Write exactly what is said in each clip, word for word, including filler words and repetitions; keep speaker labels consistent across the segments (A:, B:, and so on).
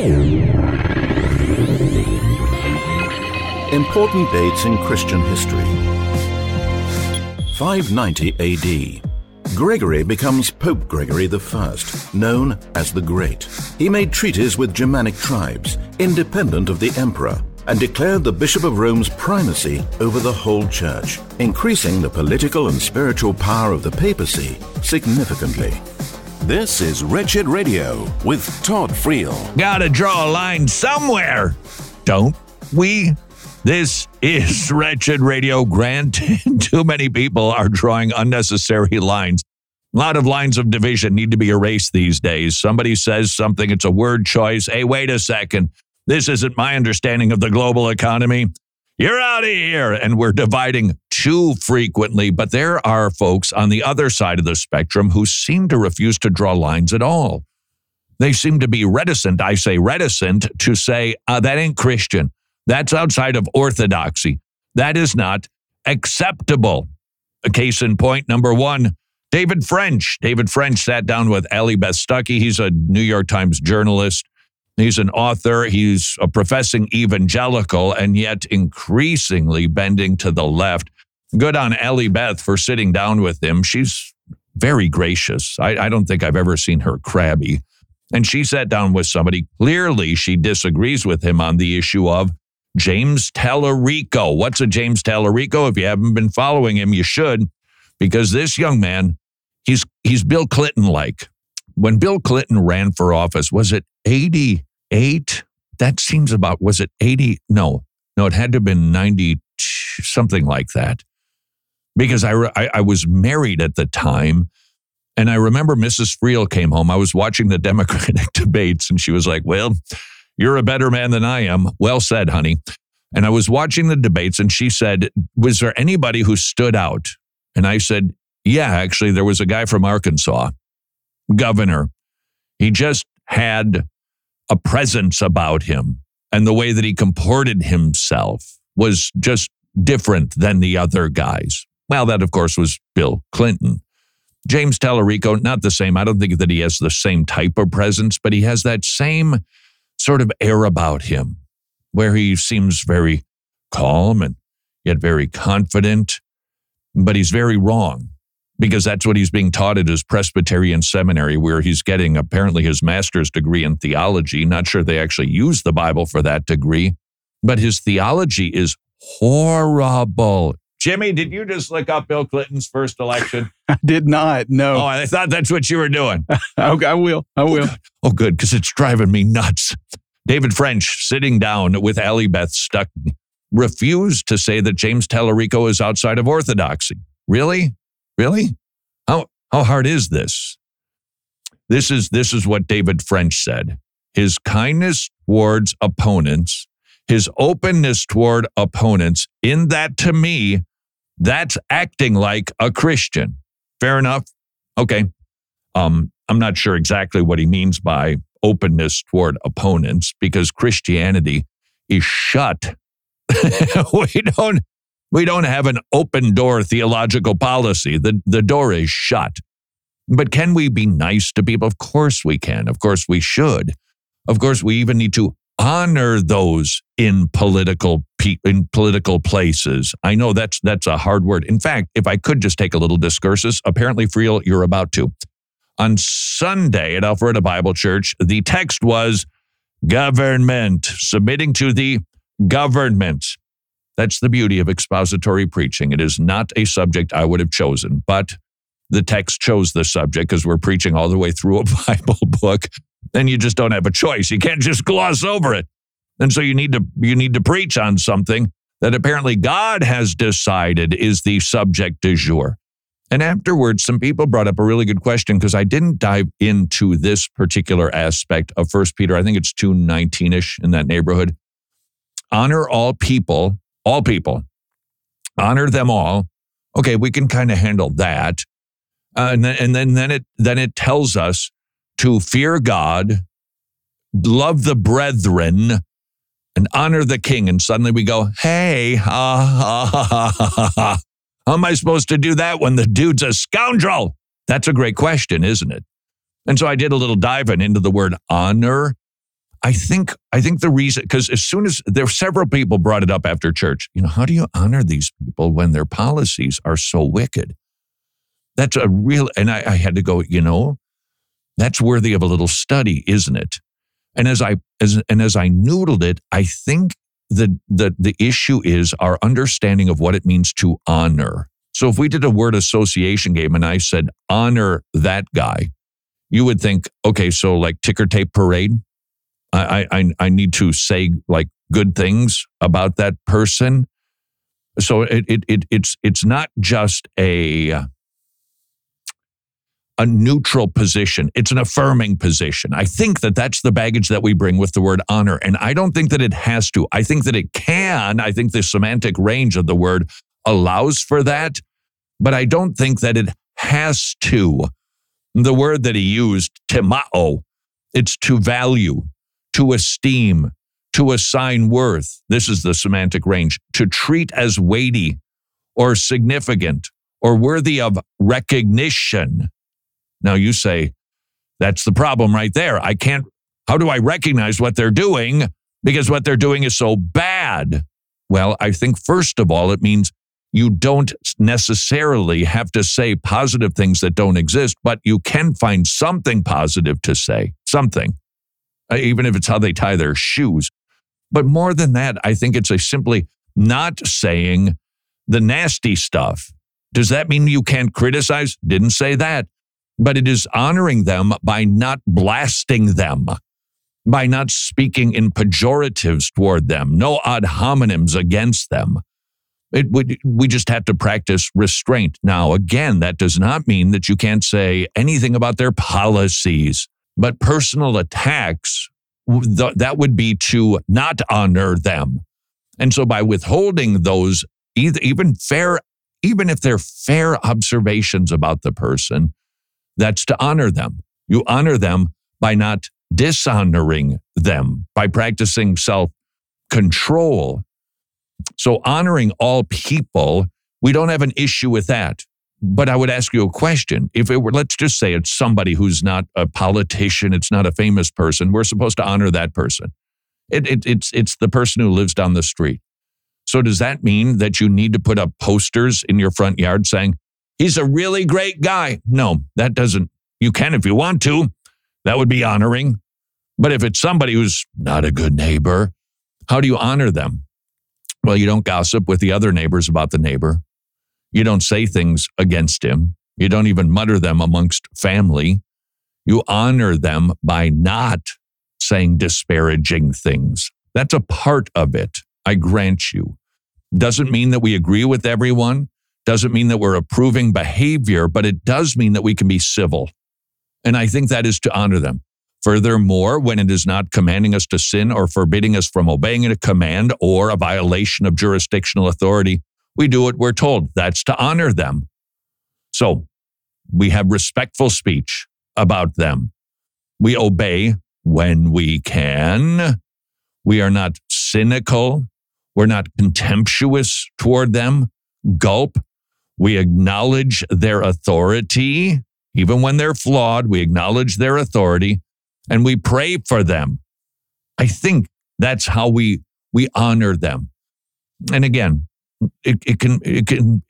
A: Important dates in Christian history. five ninety A D. Gregory becomes Pope Gregory the First, known as the Great. He made treaties with Germanic tribes, independent of the emperor, and declared the Bishop of Rome's primacy over the whole church, increasing the political and spiritual power of the papacy significantly.
B: This is Wretched Radio with Todd Friel.
C: Gotta draw a line somewhere, don't we? This is Wretched Radio. Granted, too many people are drawing unnecessary lines. A lot of lines of division need to be erased these days. Somebody says something, it's a word choice. Hey, wait a second. This isn't my understanding of the global economy. You're out of here. And we're dividing too frequently. But there are folks on the other side of the spectrum who seem to refuse to draw lines at all. They seem to be reticent, I say reticent, to say, uh, that ain't Christian. That's outside of orthodoxy. That is not acceptable. A case in point, number one, David French. David French sat down with Allie Beth Stuckey. He's a New York Times journalist. He's an author. He's a professing evangelical and yet increasingly bending to the left. Good on Allie Beth for sitting down with him. She's very gracious. I, I don't think I've ever seen her crabby. And she sat down with somebody. Clearly, she disagrees with him on the issue of James Tallarico. What's a James Tallarico? If you haven't been following him, you should, because this young man, he's he's Bill Clinton-like. When Bill Clinton ran for office, was it eighty-eight? That seems about, was it eighty? No, no, it had to have been ninety, something like that. Because I, I, I was married at the time, and I remember Missus Friel came home. I was watching the Democratic debates, and she was like, well, you're a better man than I am. Well said, honey. And I was watching the debates, and she said, was there anybody who stood out? And I said, yeah, actually, there was a guy from Arkansas, governor. He just had a presence about him, and the way that he comported himself was just different than the other guys. Well, that, of course, was Bill Clinton. James Tallarico, not the same. I don't think that he has the same type of presence, but he has that same sort of air about him where he seems very calm and yet very confident, but he's very wrong because that's what he's being taught at his Presbyterian seminary, where he's getting apparently his master's degree in theology. Not sure they actually use the Bible for that degree, but his theology is horrible. Jimmy, did you just look up Bill Clinton's first election?
D: I did not, no.
C: Oh, I thought that's what you were doing.
D: Okay, I will, I will.
C: Oh, oh good, because it's driving me nuts. David French, sitting down with Allie Beth Stuckey, refused to say that James Tallarico is outside of orthodoxy. Really? Really? How how hard is this? This is this is what David French said. His kindness towards opponents, his openness toward opponents, in that, to me, that's acting like a Christian. Fair enough? Okay. Um, I'm not sure exactly what he means by openness toward opponents, because Christianity is shut. we don't we don't have an open door theological policy. The, the door is shut. But can we be nice to people? Of course we can. Of course we should. Of course we even need to honor those in political in political places. I know that's that's a hard word. In fact, if I could just take a little discursus, apparently, Friel, you're about to. On Sunday at Alpharetta Bible Church, the text was government, submitting to the government. That's the beauty of expository preaching. It is not a subject I would have chosen, but the text chose the subject because we're preaching all the way through a Bible book. And you just don't have a choice. You can't just gloss over it. And so you need to you need to preach on something that apparently God has decided is the subject du jour. And afterwards, some people brought up a really good question, because I didn't dive into this particular aspect of First Peter. I think it's two nineteen-ish in that neighborhood. Honor all people, all people. Honor them all. Okay, we can kind of handle that. Uh, and then, and then, then it then it tells us to fear God, love the brethren, and honor the king. And suddenly we go, hey, ha, ha, ha, ha, ha. How am I supposed to do that when the dude's a scoundrel? That's a great question, isn't it? And so I did a little diving into the word honor. I think I think the reason, because as soon as there were several people brought it up after church, you know, how do you honor these people when their policies are so wicked? That's a real, and I, I had to go, you know, that's worthy of a little study, isn't it? And as I as and as I noodled it, I think the the the issue is our understanding of what it means to honor. So if we did a word association game and I said honor that guy, you would think, okay, so like ticker tape parade. I I I need to say like good things about that person. So it it, it it's it's not just a a neutral position. It's an affirming position. I think that that's the baggage that we bring with the word honor. And I don't think that it has to. I think that it can. I think the semantic range of the word allows for that. But I don't think that it has to. The word that he used, timao, it's to value, to esteem, to assign worth. This is the semantic range. To treat as weighty or significant or worthy of recognition. Now you say, that's the problem right there. I can't, how do I recognize what they're doing? Because what they're doing is so bad. Well, I think first of all, it means you don't necessarily have to say positive things that don't exist, but you can find something positive to say, something, even if it's how they tie their shoes. But more than that, I think it's a simply not saying the nasty stuff. Does that mean you can't criticize? Didn't say that. But it is honoring them by not blasting them, by not speaking in pejoratives toward them, no ad hominems against them. It would, we just have to practice restraint. Now, again, that does not mean that you can't say anything about their policies, but personal attacks, th- that would be to not honor them. And so by withholding those, either, even fair, even if they're fair observations about the person, that's to honor them. You honor them by not dishonoring them, by practicing self-control. So honoring all people, we don't have an issue with that. But I would ask you a question. If it were, let's just say it's somebody who's not a politician, it's not a famous person, we're supposed to honor that person. It, it, it's, it's the person who lives down the street. So does that mean that you need to put up posters in your front yard saying, he's a really great guy? No, that doesn't. You can if you want to. That would be honoring. But if it's somebody who's not a good neighbor, how do you honor them? Well, you don't gossip with the other neighbors about the neighbor. You don't say things against him. You don't even mutter them amongst family. You honor them by not saying disparaging things. That's a part of it, I grant you. Doesn't mean that we agree with everyone. Doesn't mean that we're approving behavior, but it does mean that we can be civil. And I think that is to honor them. Furthermore, when it is not commanding us to sin or forbidding us from obeying a command or a violation of jurisdictional authority, we do what we're told. That's to honor them. So we have respectful speech about them. We obey when we can. We are not cynical. We're not contemptuous toward them. Gulp. We acknowledge their authority. Even when they're flawed, we acknowledge their authority and we pray for them. I think that's how we we honor them. And again, it, it can it can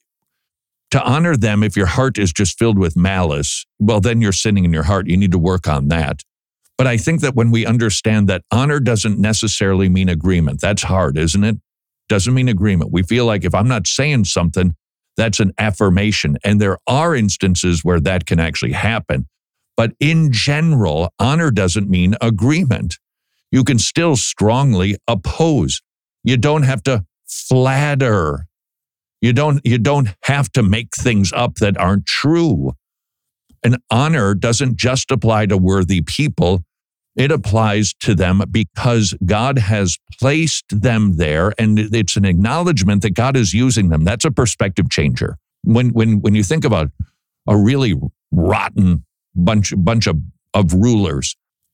C: to honor them, if your heart is just filled with malice, well, then you're sinning in your heart. You need to work on that. But I think that when we understand that honor doesn't necessarily mean agreement, that's hard, isn't it? Doesn't mean agreement. We feel like if I'm not saying something, that's an affirmation. And there are instances where that can actually happen. But in general, honor doesn't mean agreement. You can still strongly oppose. You don't have to flatter. You don't, you don't have to make things up that aren't true. And honor doesn't just apply to worthy people. It applies to them because God has placed them there, and it's an acknowledgement that God is using them. That's a perspective changer. When when when you think about a really rotten bunch bunch of, of rulers,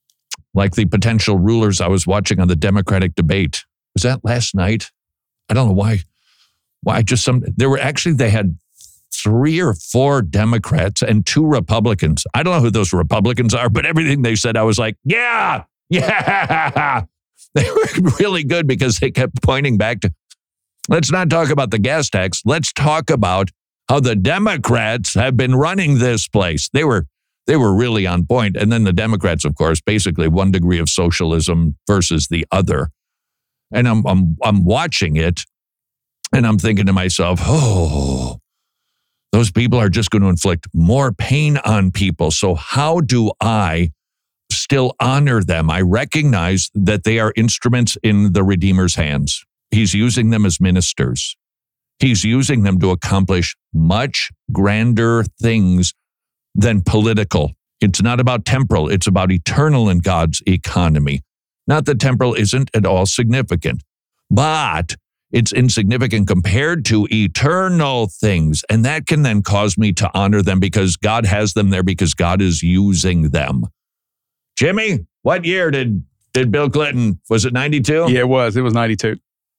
C: like the potential rulers I was watching on the Democratic debate. Was that last night? I don't know why. Why just some? There were actually they had three or four Democrats and two Republicans. I don't know who those Republicans are, but everything they said, I was like, yeah, Yeah. They were really good because they kept pointing back to, let's not talk about the gas tax. Let's talk about how the Democrats have been running this place. They were they were really on point. And then the Democrats, of course, basically one degree of socialism versus the other. And I'm I'm I'm watching it and I'm thinking to myself, oh, those people are just going to inflict more pain on people. So how do I still honor them? I recognize that they are instruments in the Redeemer's hands. He's using them as ministers. He's using them to accomplish much grander things than political. It's not about temporal. It's about eternal in God's economy. Not that temporal isn't at all significant, but it's insignificant compared to eternal things. And that can then cause me to honor them because God has them there because God is using them. Jimmy, what year did, did Bill Clinton, was it ninety-two?
D: Yeah, it was. It was ninety-two.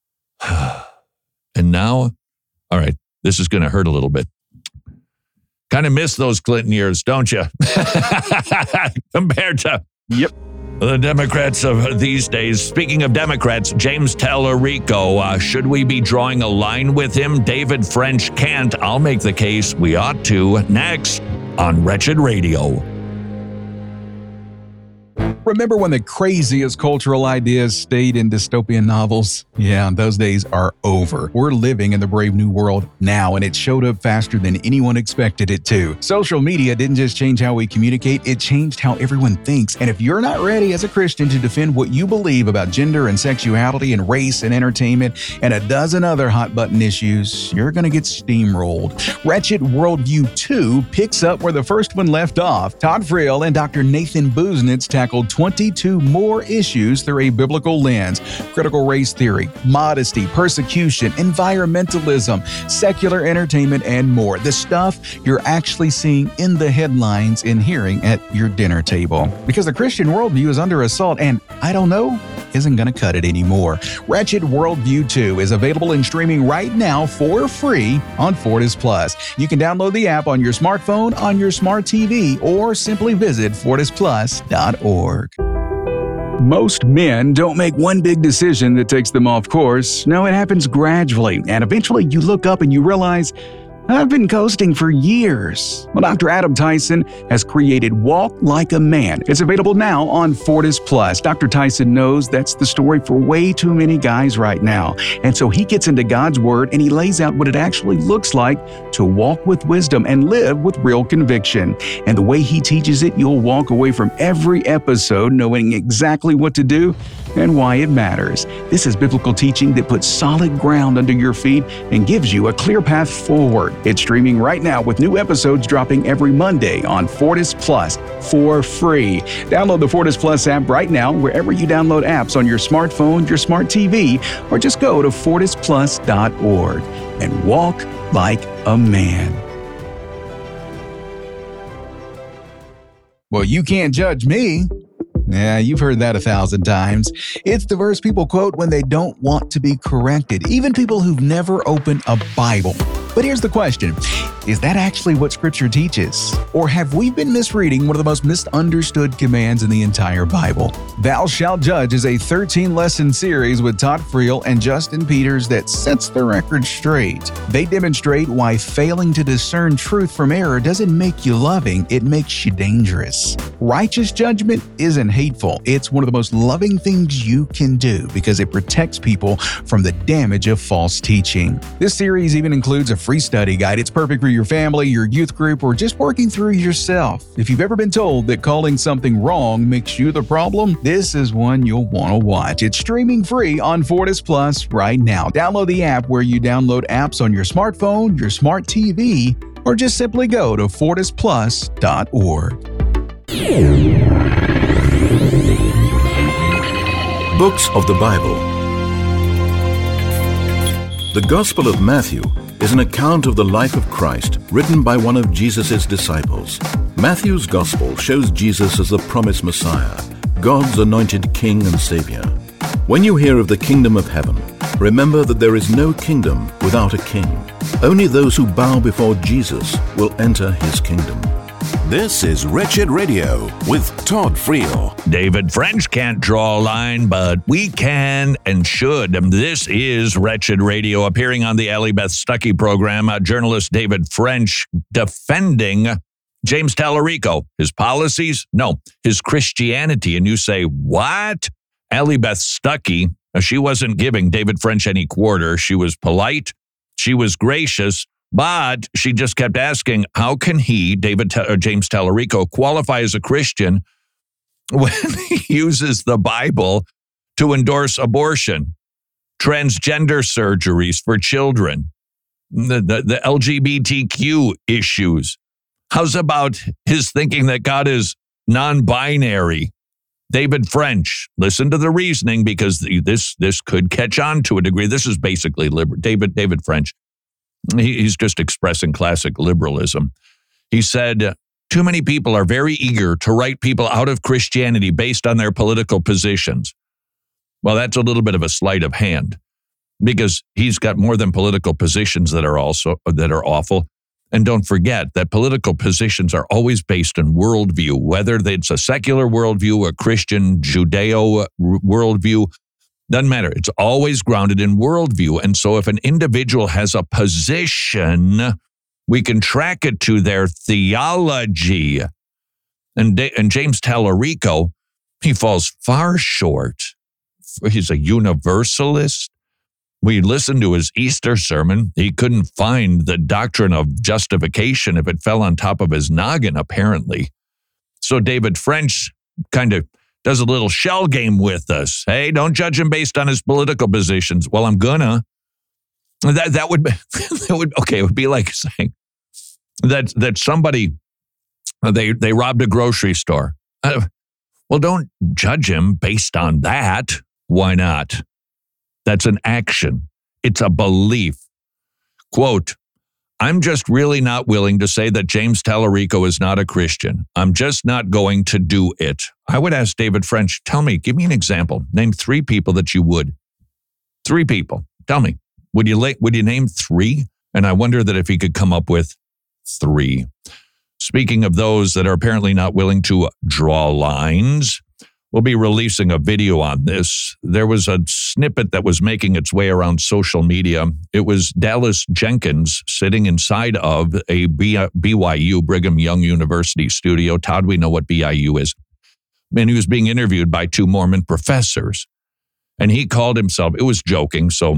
C: And now, all right, this is going to hurt a little bit. Kind of miss those Clinton years, don't you? Compared to
D: Yep.
C: the Democrats of these days. Speaking of Democrats, James Tallarico, uh, should we be drawing a line with him? David French can't. I'll make the case we ought to. Next on Wretched Radio.
D: Remember when the craziest cultural ideas stayed in dystopian novels? Yeah, those days are over. We're living in the brave new world now, and it showed up faster than anyone expected it to. Social media didn't just change how we communicate, it changed how everyone thinks. And if you're not ready as a Christian to defend what you believe about gender and sexuality and race and entertainment and a dozen other hot-button issues, you're going to get steamrolled. Wretched Worldview two picks up where the first one left off. Todd Friel and Doctor Nathan Busenitz tackled twenty-two more issues through a biblical lens: critical race theory, modesty, persecution, environmentalism, secular entertainment, and more. The stuff you're actually seeing in the headlines and hearing at your dinner table. Because the Christian worldview is under assault, and I don't know, isn't going to cut it anymore. Wretched Worldview two is available and streaming right now for free on Fortis Plus. You can download the app on your smartphone, on your smart T V, or simply visit fortis plus dot org. Most men don't make one big decision that takes them off course. No, it happens gradually, and eventually you look up and you realize, I've been coasting for years. Well, Doctor Adam Tyson has created Walk Like a Man. It's available now on Fortis Plus. Doctor Tyson knows that's the story for way too many guys right now. And so he gets into God's Word and he lays out what it actually looks like to walk with wisdom and live with real conviction. And the way he teaches it, you'll walk away from every episode knowing exactly what to do and why it matters. This is biblical teaching that puts solid ground under your feet and gives you a clear path forward. It's streaming right now with new episodes dropping every Monday on Fortis Plus for free. Download the Fortis Plus app right now wherever you download apps on your smartphone, your smart T V, or just go to fortis plus dot org and walk like a man. Well, you can't judge me. Yeah, you've heard that a thousand times. It's the verse people quote when they don't want to be corrected, even people who've never opened a Bible. But here's the question. Is that actually what Scripture teaches? Or have we been misreading one of the most misunderstood commands in the entire Bible? Thou Shalt Judge is a thirteen-lesson series with Todd Friel and Justin Peters that sets the record straight. They demonstrate why failing to discern truth from error doesn't make you loving, it makes you dangerous. Righteous judgment isn't hateful. It's one of the most loving things you can do because it protects people from the damage of false teaching. This series even includes a free study guide. It's perfect for your family, your youth group, or just working through yourself. If you've ever been told that calling something wrong makes you the problem, this is one you'll want to watch. It's streaming free on Fortis Plus right now. Download the app where you download apps on your smartphone, your smart T V, or just simply go to fortis plus dot org.
A: Books of the Bible. The Gospel of Matthew is an account of the life of Christ written by one of Jesus' disciples. Matthew's Gospel shows Jesus as the promised Messiah, God's anointed King and Savior. When you hear of the kingdom of heaven, remember that there is no kingdom without a king. Only those who bow before Jesus will enter his kingdom.
B: This is Wretched Radio with Todd Friel.
C: David French can't draw a line, but we can and should. This is Wretched Radio, appearing on the Allie Beth Stuckey program. Uh, journalist David French defending James Tallarico. His policies? No, his Christianity. And you say, what? Allie Beth Stuckey, uh, she wasn't giving David French any quarter. She was polite. She was gracious. But she just kept asking, how can he, David T- or James Tallarico, qualify as a Christian when he uses the Bible to endorse abortion, transgender surgeries for children, the, the, the L G B T Q issues? How's about his thinking that God is non-binary? David French, listen to the reasoning, because this this could catch on to a degree. This is basically liber- David David French. He's just expressing classic liberalism. He said, too many people are very eager to write people out of Christianity based on their political positions. Well, that's a little bit of a sleight of hand, because he's got more than political positions that are also that are awful. And don't forget that political positions are always based on worldview, whether it's a secular worldview, a Christian, Judeo worldview. Doesn't matter. It's always grounded in worldview. And so if an individual has a position, we can track it to their theology. And, and James Tallarico, he falls far short. He's a universalist. We listened to his Easter sermon. He couldn't find the doctrine of justification if it fell on top of his noggin, apparently. So David French kind of does a little shell game with us. Hey, don't judge him based on his political positions. Well, I'm gonna. That that would be, that would okay. It would be like saying that that somebody they they robbed a grocery store. Uh, well, don't judge him based on that. Why not? That's an action. It's a belief. Quote, I'm just really not willing to say that James Tallarico is not a Christian. I'm just not going to do it. I would ask David French, tell me, give me an example. Name three people that you would. Three people. Tell me, would you, la- would you name three? And I wonder that if he could come up with three. Speaking of those that are apparently not willing to draw lines, we'll be releasing a video on this. There was a snippet that was making its way around social media. It was Dallas Jenkins sitting inside of a B Y U, Brigham Young University studio. Todd, we know what B I U is. And he was being interviewed by two Mormon professors. And he called himself, it was joking, so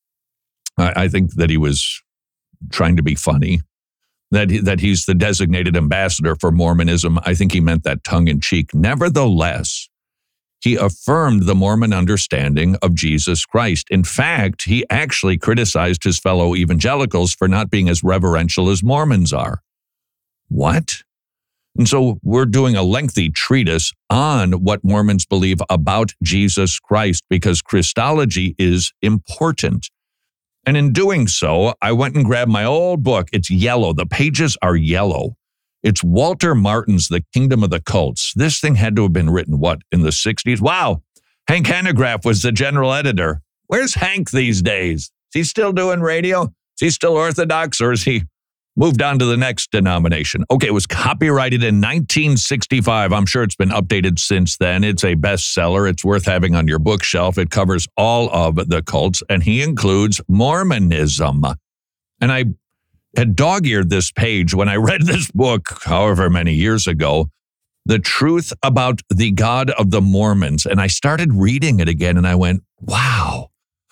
C: I, I think that he was trying to be funny, that, he, that he's the designated ambassador for Mormonism. I think he meant that tongue-in-cheek. Nevertheless, he affirmed the Mormon understanding of Jesus Christ. In fact, he actually criticized his fellow evangelicals for not being as reverential as Mormons are. What? And so we're doing a lengthy treatise on what Mormons believe about Jesus Christ, because Christology is important. And in doing so, I went and grabbed my old book. It's yellow. The pages are yellow. It's Walter Martin's The Kingdom of the Cults. This thing had to have been written, what, in the sixties? Wow. Hank Hanegraaff was the general editor. Where's Hank these days? Is he still doing radio? Is he still Orthodox, or is he moved on to the next denomination? Okay, it was copyrighted in nineteen sixty-five. I'm sure it's been updated since then. It's a bestseller. It's worth having on your bookshelf. It covers all of the cults, and he includes Mormonism. And I had dog-eared this page when I read this book, however many years ago, The Truth About the God of the Mormons. And I started reading it again, and I went, wow.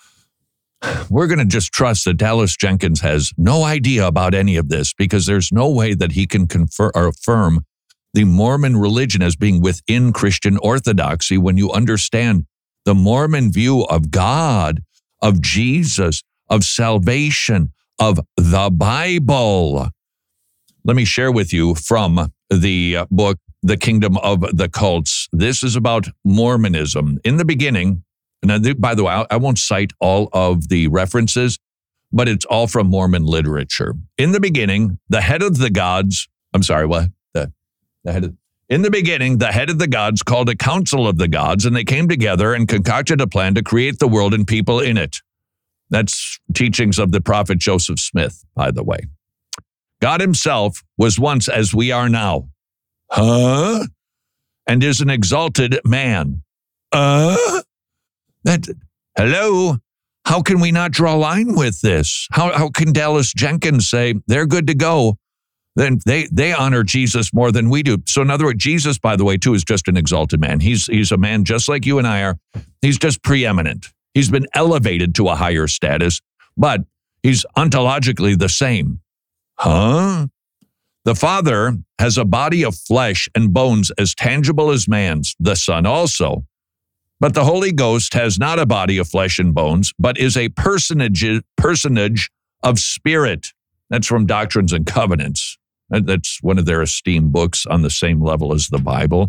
C: We're going to just trust that Dallas Jenkins has no idea about any of this, because there's no way that he can confer or affirm the Mormon religion as being within Christian orthodoxy when you understand the Mormon view of God, of Jesus, of salvation, of the Bible. Let me share with you from the book, The Kingdom of the Cults. This is about Mormonism. In the beginning, and by the way, I won't cite all of the references, but it's all from Mormon literature. In the beginning, the head of the gods, I'm sorry, what? The, the head of, in the beginning, the head of the gods called a council of the gods, and they came together and concocted a plan to create the world and people in it. That's teachings of the prophet Joseph Smith, by the way. God himself was once as we are now. Huh? And is an exalted man. Uh? That, hello? How can we not draw a line with this? How, how can Dallas Jenkins say they're good to go? Then they, they honor Jesus more than we do. So in other words, Jesus, by the way, too, is just an exalted man. He's, he's a man just like you and I are. He's just preeminent. He's been elevated to a higher status, but he's ontologically the same. Huh? The Father has a body of flesh and bones as tangible as man's, the Son also. But the Holy Ghost has not a body of flesh and bones, but is a personage, personage of spirit. That's from Doctrines and Covenants. That's one of their esteemed books on the same level as the Bible.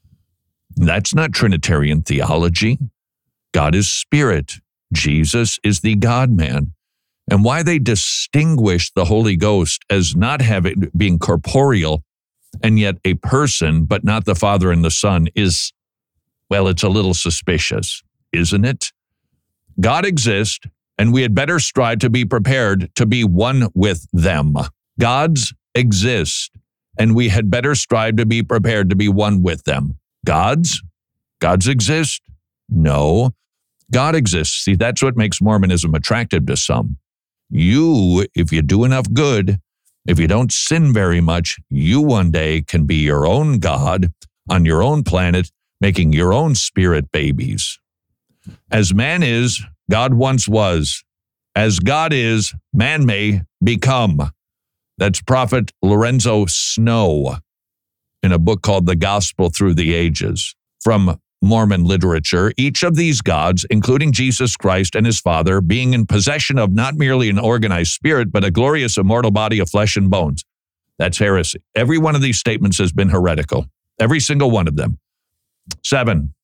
C: That's not Trinitarian theology. God is spirit. Jesus is the God-man. And why they distinguish the Holy Ghost as not having being corporeal and yet a person, but not the Father and the Son is, well, it's a little suspicious, isn't it? God exists, and we had better strive to be prepared to be one with them. Gods exist, and we had better strive to be prepared to be one with them. Gods? Gods exist? No. God exists. See, that's what makes Mormonism attractive to some. You, if you do enough good, if you don't sin very much, you one day can be your own God on your own planet, making your own spirit babies. As man is, God once was. As God is, man may become. That's Prophet Lorenzo Snow in a book called The Gospel Through the Ages. From Mormon literature, each of these gods, including Jesus Christ and his Father, being in possession of not merely an organized spirit, but a glorious immortal body of flesh and bones. That's heresy. Every one of these statements has been heretical. Every single one of them. Seven,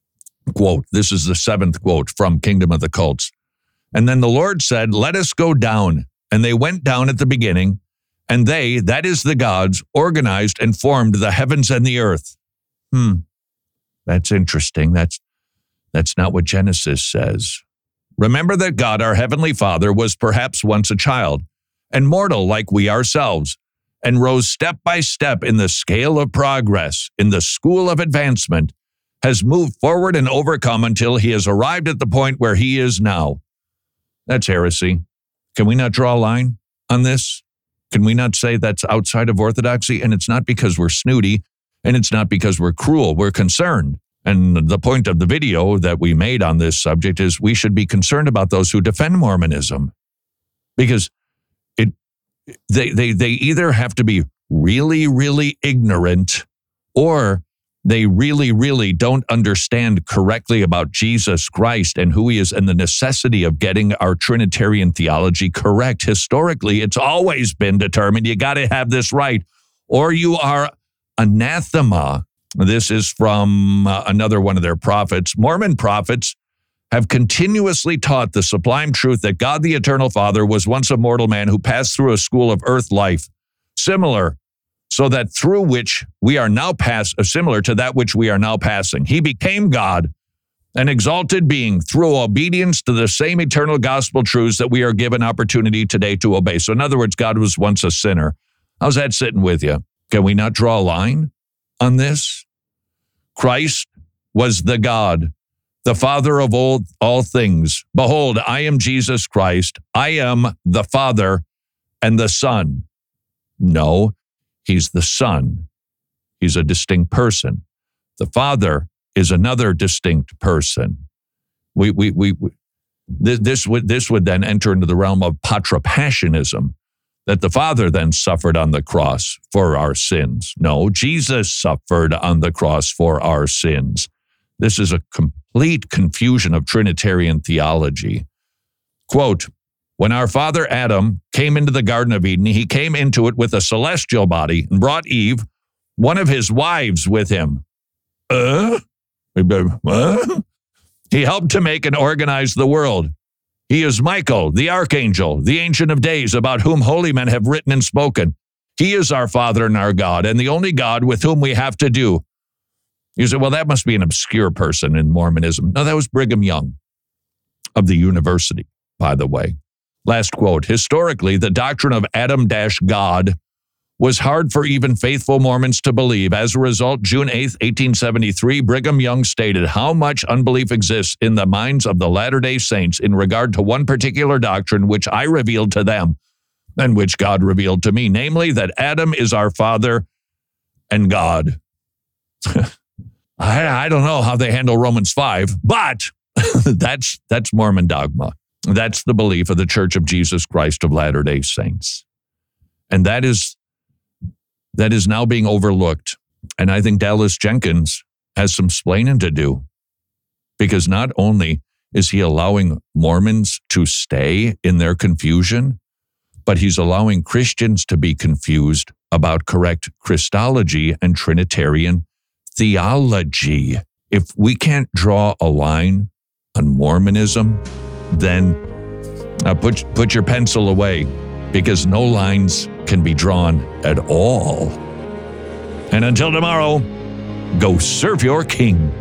C: quote, this is the seventh quote from Kingdom of the Cults. And then the Lord said, let us go down. And they went down at the beginning, and they, that is the gods, organized and formed the heavens and the earth. Hmm. That's interesting. That's, that's not what Genesis says. Remember that God, our Heavenly Father, was perhaps once a child, and mortal like we ourselves, and rose step by step in the scale of progress, in the school of advancement, has moved forward and overcome until he has arrived at the point where he is now. That's heresy. Can we not draw a line on this? Can we not say that's outside of orthodoxy? And it's not because we're snooty, and it's not because we're cruel. We're concerned. And the point of the video that we made on this subject is we should be concerned about those who defend Mormonism. Because it they they they either have to be really, really ignorant, or they really, really don't understand correctly about Jesus Christ and who he is and the necessity of getting our Trinitarian theology correct. Historically, it's always been determined you got to have this right, or you are anathema. This is from uh, another one of their prophets. Mormon prophets have continuously taught the sublime truth that God the Eternal Father was once a mortal man who passed through a school of earth life, similar, so that through which we are now pass, uh, similar to that which we are now passing. He became God, an exalted being, through obedience to the same eternal gospel truths that we are given opportunity today to obey. So in other words, God was once a sinner. How's that sitting with you? Can we not draw a line on this? Christ was the God, the Father of all, all things. Behold, I am Jesus Christ. I am the Father and the Son. No, he's the Son. He's a distinct person. The Father is another distinct person. We, we, we, we this, this would, this would then enter into the realm of patripassionism, that the Father then suffered on the cross for our sins. No, Jesus suffered on the cross for our sins. This is a complete confusion of Trinitarian theology. Quote, when our father Adam came into the Garden of Eden, he came into it with a celestial body and brought Eve, one of his wives, with him. Uh? Uh? He helped to make and organize the world. He is Michael, the archangel, the Ancient of Days, about whom holy men have written and spoken. He is our Father and our God, and the only God with whom we have to do. You say, well, that must be an obscure person in Mormonism. No, that was Brigham Young of the university, by the way. Last quote, historically, the doctrine of Adam-God was hard for even faithful Mormons to believe. As a result, June eighth, eighteen seventy-three, Brigham Young stated how much unbelief exists in the minds of the Latter-day Saints in regard to one particular doctrine which I revealed to them and which God revealed to me, namely that Adam is our father and God. I, I don't know how they handle Romans five, but that's that's Mormon dogma. That's the belief of the Church of Jesus Christ of Latter-day Saints. And that is that is now being overlooked. And I think Dallas Jenkins has some splaining to do, because not only is he allowing Mormons to stay in their confusion, but he's allowing Christians to be confused about correct Christology and Trinitarian theology. If we can't draw a line on Mormonism, then uh, put, put your pencil away, because no lines can be drawn at all. And until tomorrow, go serve your king.